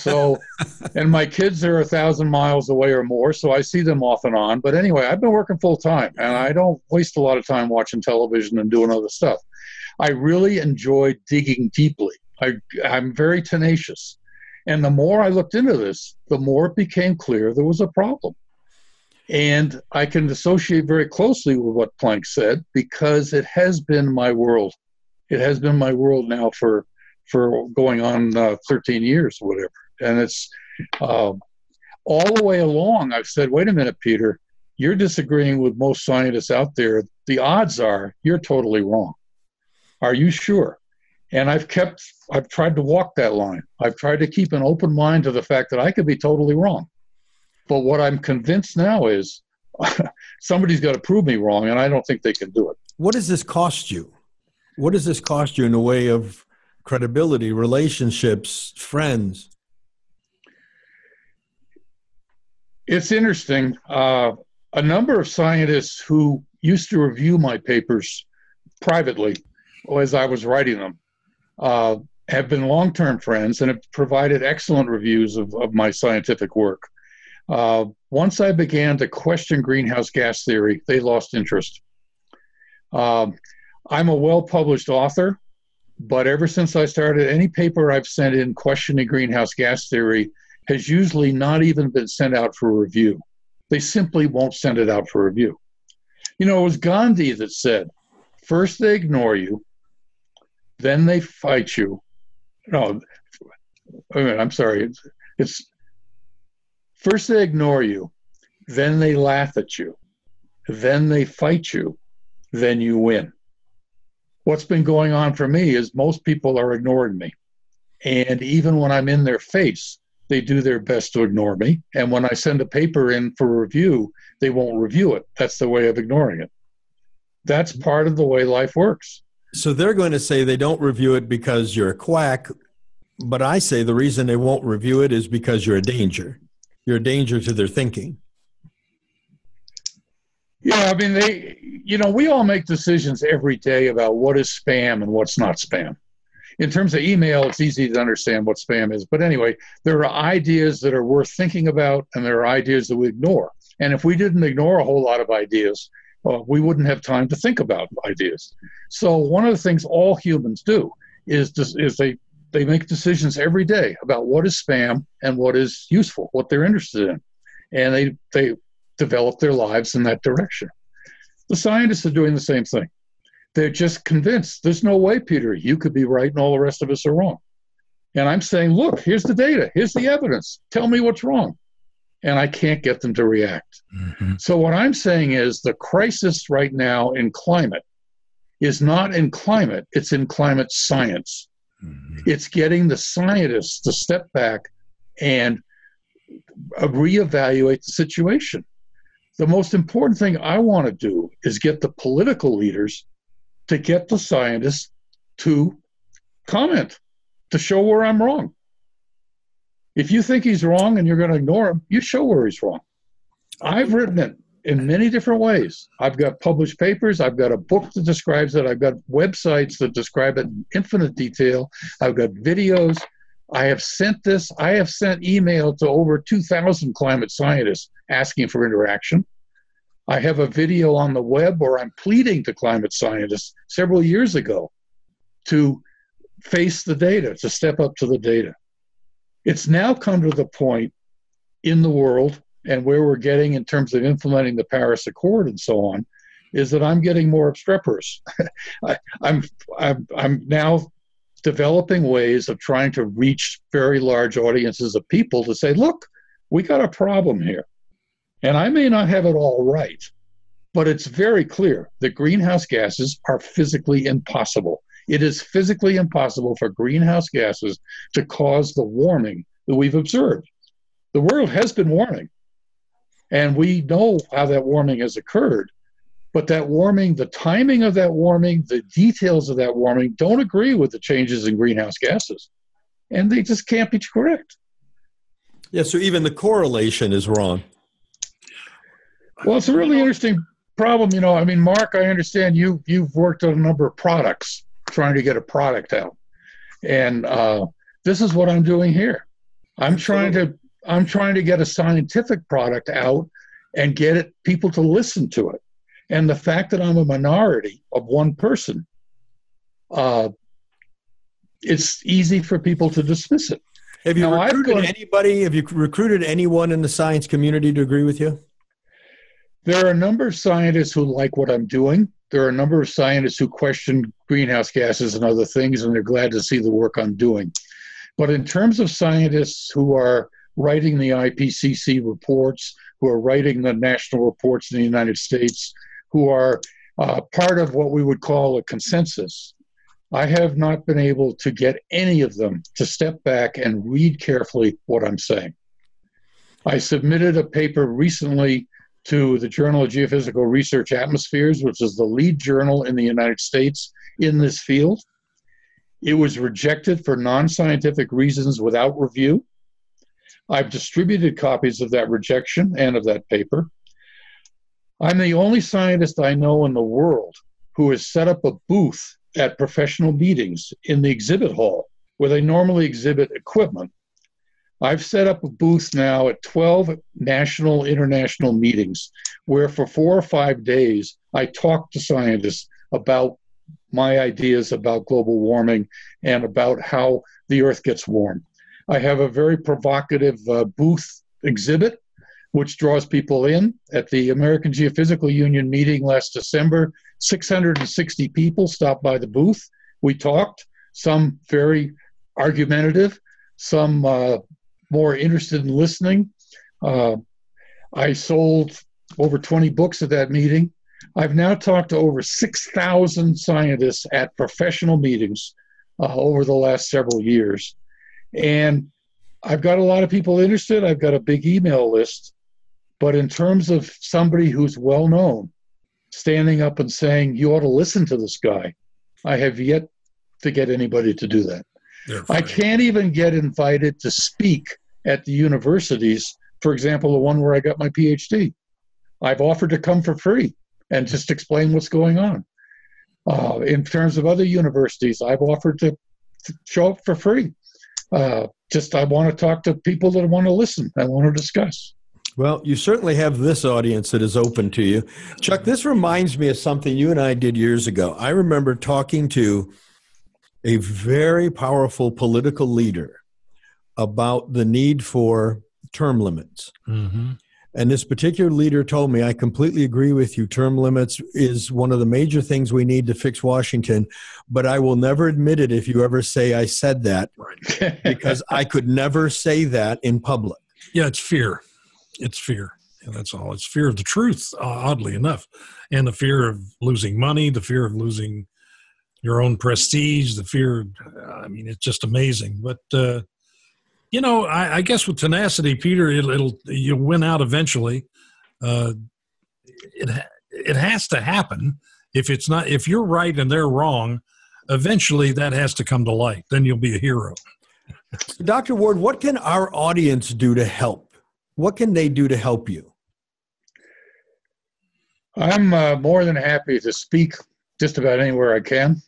my kids are 1,000 miles away or more, so I see them off and on. But anyway, I've been working full time, and I don't waste a lot of time watching television and doing other stuff. I really enjoy digging deeply. I'm very tenacious. And the more I looked into this, the more it became clear there was a problem. And I can associate very closely with what Planck said because it has been my world. It has been my world now for going on 13 years or whatever. And it's all the way along, I've said, wait a minute, Peter, you're disagreeing with most scientists out there. The odds are you're totally wrong. Are you sure? And I've tried to walk that line. I've tried to keep an open mind to the fact that I could be totally wrong. But what I'm convinced now is somebody's got to prove me wrong, and I don't think they can do it. What does this cost you? What does this cost you in the way of credibility, relationships, friends? It's interesting. A number of scientists who used to review my papers privately as I was writing them have been long-term friends and have provided excellent reviews of my scientific work. Once I began to question greenhouse gas theory, they lost interest. I'm a well-published author, but ever since I started, any paper I've sent in questioning greenhouse gas theory has usually not even been sent out for review. They simply won't send it out for review. You know, it was Gandhi that said, first they ignore you, then they fight you. No, I'm sorry. It's first they ignore you, then they laugh at you, then they fight you, then you win. What's been going on for me is most people are ignoring me. And even when I'm in their face, they do their best to ignore me. And when I send a paper in for review, they won't review it. That's the way of ignoring it. That's part of the way life works. So they're going to say they don't review it because you're a quack. But I say the reason they won't review it is because you're a danger. You're a danger to their thinking. Yeah, I mean, we all make decisions every day about what is spam and what's not spam. In terms of email, it's easy to understand what spam is. But anyway, there are ideas that are worth thinking about, and there are ideas that we ignore. And if we didn't ignore a whole lot of ideas, we wouldn't have time to think about ideas. So one of the things all humans do is they make decisions every day about what is spam and what is useful, what they're interested in. And they develop their lives in that direction. The scientists are doing the same thing. They're just convinced, there's no way, Peter, you could be right and all the rest of us are wrong. And I'm saying, look, here's the data, here's the evidence, tell me what's wrong. And I can't get them to react. Mm-hmm. So what I'm saying is the crisis right now in climate is not in climate, it's in climate science. Mm-hmm. It's getting the scientists to step back and reevaluate the situation. The most important thing I want to do is get the political leaders to get the scientists to comment, to show where I'm wrong. If you think he's wrong and you're going to ignore him, you show where he's wrong. I've written it in many different ways. I've got published papers. I've got a book that describes it. I've got websites that describe it in infinite detail. I've got videos. I have sent email to over 2,000 climate scientists asking for interaction. I have a video on the web where I'm pleading to climate scientists several years ago to face the data, to step up to the data. It's now come to the point in the world and where we're getting in terms of implementing the Paris Accord and so on, is that I'm getting more obstreperous. I'm now developing ways of trying to reach very large audiences of people to say, look, we got a problem here. And I may not have it all right, but it's very clear that greenhouse gases are physically impossible. It is physically impossible for greenhouse gases to cause the warming that we've observed. The world has been warming, and we know how that warming has occurred. But that warming, the timing of that warming, the details of that warming don't agree with the changes in greenhouse gases. And they just can't be correct. Yeah, so even the correlation is wrong. Well, it's a really interesting problem. Mark, I understand you've worked on a number of products, trying to get a product out. And this is what I'm doing here. I'm trying to get a scientific product out and get people to listen to it. And the fact that I'm a minority of one person, it's easy for people to dismiss it. Have you recruited anyone in the science community to agree with you? There are a number of scientists who like what I'm doing. There are a number of scientists who question greenhouse gases and other things, and they're glad to see the work I'm doing. But in terms of scientists who are writing the IPCC reports, who are writing the national reports in the United States, who are part of what we would call a consensus, I have not been able to get any of them to step back and read carefully what I'm saying. I submitted a paper recently to the Journal of Geophysical Research Atmospheres, which is the lead journal in the United States in this field. It was rejected for non-scientific reasons without review. I've distributed copies of that rejection and of that paper. I'm the only scientist I know in the world who has set up a booth at professional meetings in the exhibit hall where they normally exhibit equipment. I've set up a booth now at 12 national, international meetings where for 4 or 5 days I talk to scientists about my ideas about global warming and about how the Earth gets warm. I have a very provocative booth exhibit, which draws people in. At the American Geophysical Union meeting last December, 660 people stopped by the booth. We talked, some very argumentative, some more interested in listening. I sold over 20 books at that meeting. I've now talked to over 6,000 scientists at professional meetings over the last several years. And I've got a lot of people interested. I've got a big email list. But in terms of somebody who's well known, standing up and saying, you ought to listen to this guy, I have yet to get anybody to do that. I can't even get invited to speak at the universities. For example, the one where I got my PhD. I've offered to come for free and just explain what's going on. In terms of other universities, I've offered to show up for free. I want to talk to people that want to listen. I want to discuss. Well, you certainly have this audience that is open to you. Chuck, this reminds me of something you and I did years ago. I remember talking to a very powerful political leader about the need for term limits. Mm-hmm. And this particular leader told me, I completely agree with you. Term limits is one of the major things we need to fix Washington, but I will never admit it if you ever say I said that, because I could never say that in public. Yeah, it's fear. It's fear. And that's all. It's fear of the truth, oddly enough. And the fear of losing money, the fear of losing your own prestige, the fear, it's just amazing. But, I guess with tenacity, Peter, you'll win out eventually. It has to happen. If you're right and they're wrong, eventually that has to come to light. Then you'll be a hero. Dr. Ward, what can our audience do to help? What can they do to help you? I'm more than happy to speak just about anywhere I can,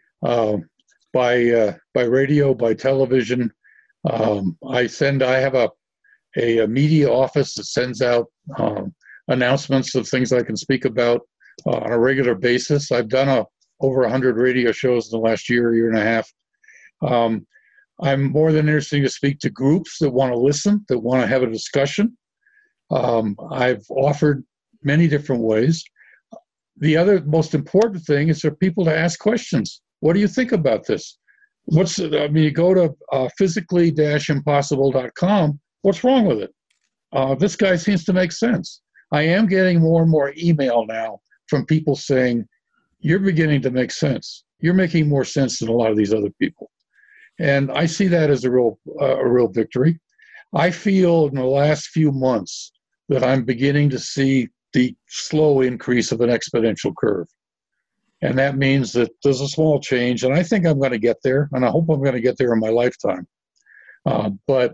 by radio, by television. I have a media office that sends out announcements of things I can speak about on a regular basis. I've done over 100 radio shows in the last year and a half. I'm more than interested to speak to groups that want to listen, that want to have a discussion. I've offered many different ways. The other most important thing is for people to ask questions. What do you think about this? You go to physically-impossible.com. What's wrong with it? This guy seems to make sense. I am getting more and more email now from people saying, you're beginning to make sense. You're making more sense than a lot of these other people. And I see that as a real victory. I feel in the last few months that I'm beginning to see the slow increase of an exponential curve. And that means that there's a small change, and I think I'm going to get there, and I hope I'm going to get there in my lifetime. But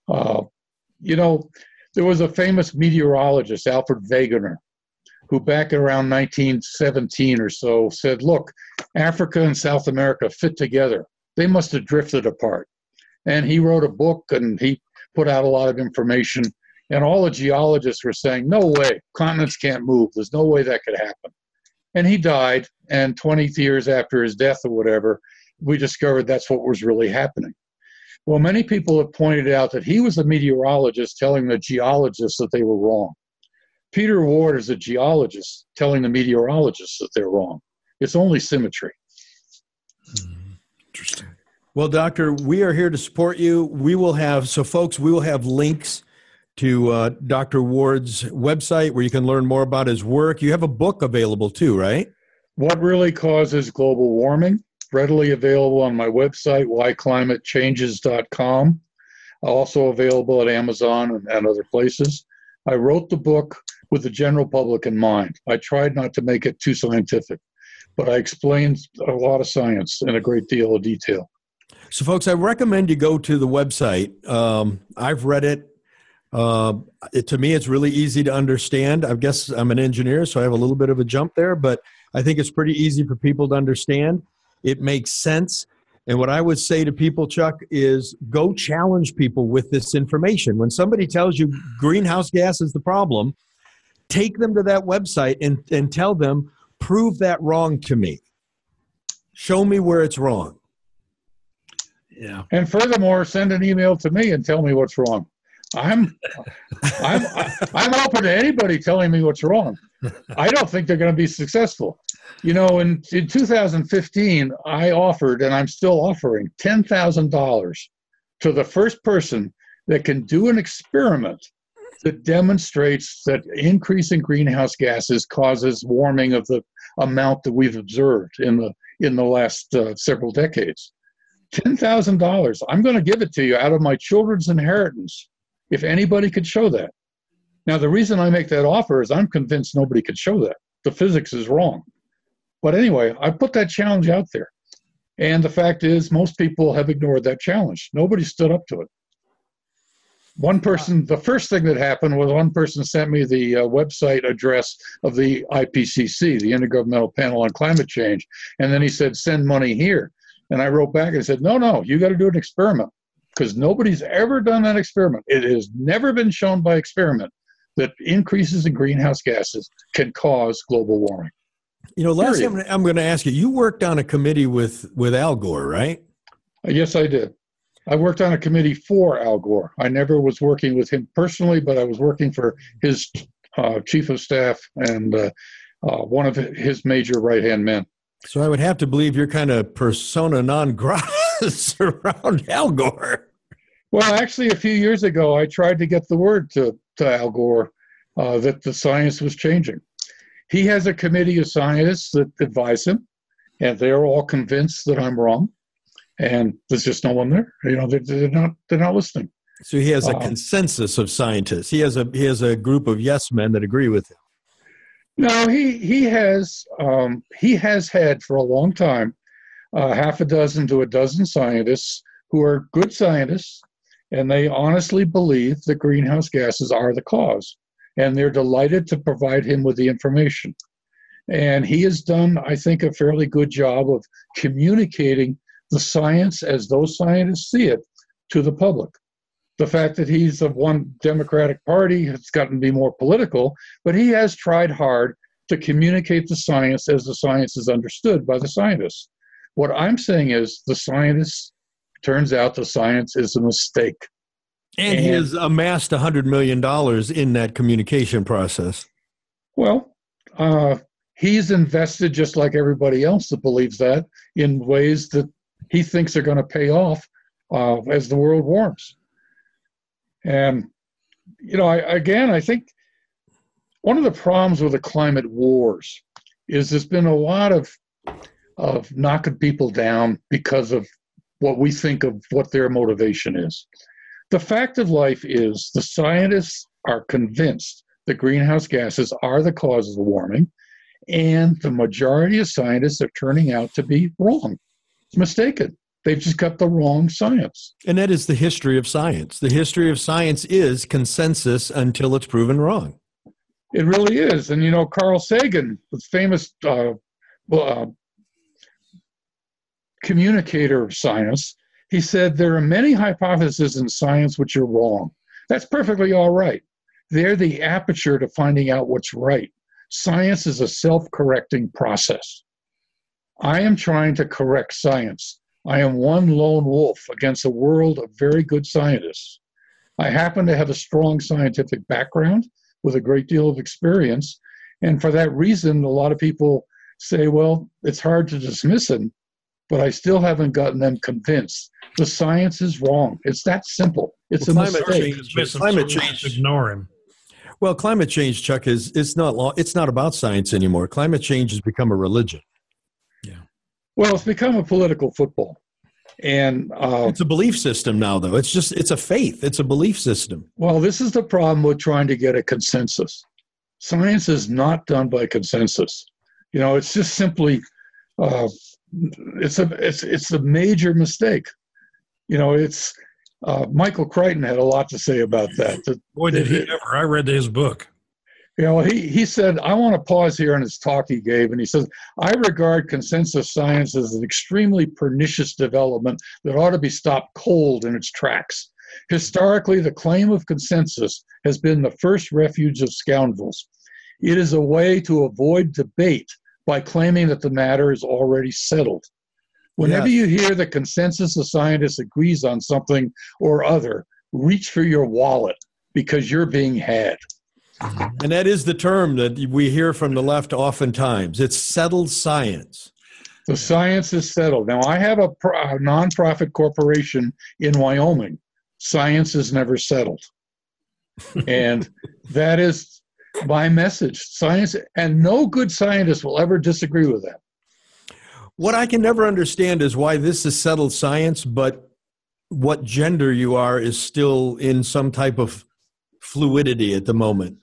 there was a famous meteorologist, Alfred Wegener, who back around 1917 or so said, look, Africa and South America fit together. They must have drifted apart. And he wrote a book, and he put out a lot of information, and all the geologists were saying, no way, continents can't move. There's no way that could happen. And he died, and 20 years after his death or whatever, we discovered that's what was really happening. Well, many people have pointed out that he was a meteorologist telling the geologists that they were wrong. Peter Ward is a geologist telling the meteorologists that they're wrong. It's only symmetry. Interesting. Well, Doctor, we are here to support you. We will have links to Dr. Ward's website where you can learn more about his work. You have a book available too, right? What Really Causes Global Warming, readily available on my website, whyclimatechanges.com. Also available at Amazon and other places. I wrote the book with the general public in mind. I tried not to make it too scientific, but I explained a lot of science in a great deal of detail. So, folks, I recommend you go to the website. I've read it. To me, it's really easy to understand. I guess I'm an engineer, so I have a little bit of a jump there, but I think it's pretty easy for people to understand. It makes sense. And what I would say to people, Chuck, is go challenge people with this information. When somebody tells you greenhouse gas is the problem, take them to that website and tell them, prove that wrong to me. Show me where it's wrong. Yeah. And furthermore, send an email to me and tell me what's wrong. I'm open to anybody telling me what's wrong. I don't think they're going to be successful. You know, in 2015, I offered, and I'm still offering, $10,000 to the first person that can do an experiment that demonstrates that increasing greenhouse gases causes warming of the amount that we've observed in the last several decades. $10,000. I'm going to give it to you out of my children's inheritance if anybody could show that. Now, the reason I make that offer is I'm convinced nobody could show that. The physics is wrong. But anyway, I put that challenge out there. And the fact is, most people have ignored that challenge. Nobody stood up to it. One person, the first thing that happened was one person sent me the website address of the IPCC, the Intergovernmental Panel on Climate Change. And then he said, send money here. And I wrote back and said, no, you got to do an experiment, because nobody's ever done that experiment. It has never been shown by experiment that increases in greenhouse gases can cause global warming. You know, last time I'm going to ask you, you worked on a committee with Al Gore, right? Yes, I did. I worked on a committee for Al Gore. I never was working with him personally, but I was working for his chief of staff and one of his major right-hand men. So I would have to believe you're kind of persona non grata around Al Gore. Well, actually, a few years ago, I tried to get the word to Al Gore that the science was changing. He has a committee of scientists that advise him, and they're all convinced that I'm wrong. And there's just no one there. You know, they're not listening. So he has a consensus of scientists. He has a group of yes men that agree with him. No, he has had for a long time half a dozen to a dozen scientists who are good scientists, and they honestly believe that greenhouse gases are the cause, and they're delighted to provide him with the information. And he has done, I think, a fairly good job of communicating the science as those scientists see it to the public. The fact that he's of one Democratic Party has gotten to be more political, but he has tried hard to communicate the science as the science is understood by the scientists. What I'm saying is turns out the science is a mistake. And he has amassed $100 million in that communication process. Well, he's invested, just like everybody else that believes that, in ways that he thinks are going to pay off as the world warms. And, you know, I think one of the problems with the climate wars is there's been a lot of knocking people down because of what we think of what their motivation is. The fact of life is the scientists are convinced that greenhouse gases are the cause of the warming, and the majority of scientists are turning out to be wrong, mistaken. They've just got the wrong science. And that is the history of science. The history of science is consensus until it's proven wrong. It really is. And, you know, Carl Sagan, the famous communicator of science, he said, there are many hypotheses in science which are wrong. That's perfectly all right. They're the aperture to finding out what's right. Science is a self-correcting process. I am trying to correct science. I am one lone wolf against a world of very good scientists. I happen to have a strong scientific background with a great deal of experience. And for that reason, a lot of people say, well, it's hard to dismiss him, but I still haven't gotten them convinced. The science is wrong. It's that simple. It's a mistake. Climate change. Ignore him. Well, climate change, Chuck, it's not about science anymore. Climate change has become a religion. Yeah. Well, it's become a political football. And it's a belief system now, though. It's a faith. It's a belief system. Well, this is the problem with trying to get a consensus. Science is not done by consensus. You know, it's just simply it's a major mistake. You know, it's Michael Crichton had a lot to say about that. Boy, did he ever. I read his book. You know, he said, I want to pause here in his talk he gave, and he says, I regard consensus science as an extremely pernicious development that ought to be stopped cold in its tracks. Historically, the claim of consensus has been the first refuge of scoundrels. It is a way to avoid debate by claiming that the matter is already settled. Whenever you hear the consensus of scientists agrees on something or other, reach for your wallet because you're being had. And that is the term that we hear from the left oftentimes. It's settled science. The science is settled. Now, I have a nonprofit corporation in Wyoming. Science is never settled. And that is my message. Science, and no good scientist will ever disagree with that. What I can never understand is why this is settled science, but what gender you are is still in some type of fluidity at the moment.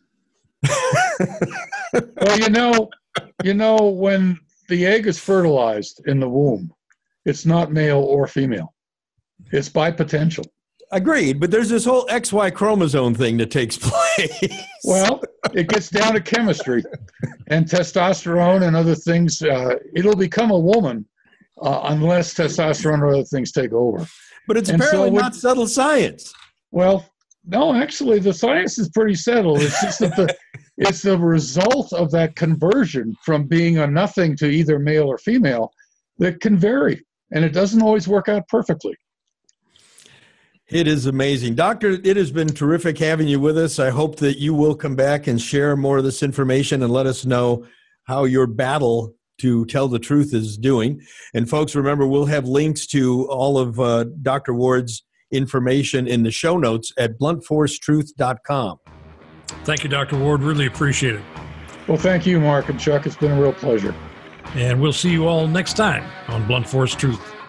Well, when the egg is fertilized in the womb, it's not male or female. It's bipotential. Agreed, but there's this whole XY chromosome thing that takes place. Well, it gets down to chemistry and testosterone and other things. It'll become a woman unless testosterone or other things take over. But it's apparently not settled science. Well, no, actually, the science is pretty settled. It's just that it's the result of that conversion from being a nothing to either male or female that can vary, and it doesn't always work out perfectly. It is amazing. Doctor, it has been terrific having you with us. I hope that you will come back and share more of this information and let us know how your battle to tell the truth is doing. And folks, remember, we'll have links to all of Dr. Ward's information in the show notes at bluntforcetruth.com. Thank you, Dr. Ward. Really appreciate it. Well, thank you, Mark and Chuck. It's been a real pleasure. And we'll see you all next time on Blunt Force Truth.